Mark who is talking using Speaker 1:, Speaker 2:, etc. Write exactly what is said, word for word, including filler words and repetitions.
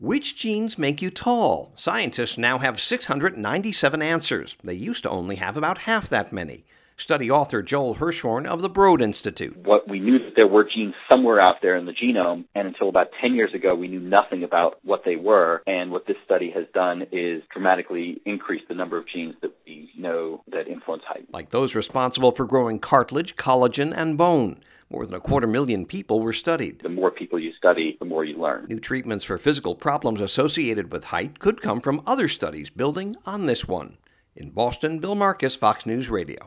Speaker 1: Which genes make you tall? Scientists now have six hundred ninety-seven answers. They used to only have about half that many. Study author Joel Hirschhorn of the Broad Institute.
Speaker 2: What we knew that there were genes somewhere out there in the genome, and until about ten years ago, we knew nothing about what they were. And what this study has done is dramatically increase the number of genes that we know that influence height.
Speaker 1: Like those responsible for growing cartilage, collagen, and bone. More than a quarter million people were studied.
Speaker 2: The more people you study, the more you learn.
Speaker 1: New treatments for physical problems associated with height could come from other studies building on this one. In Boston, Bill Marcus, Fox News Radio.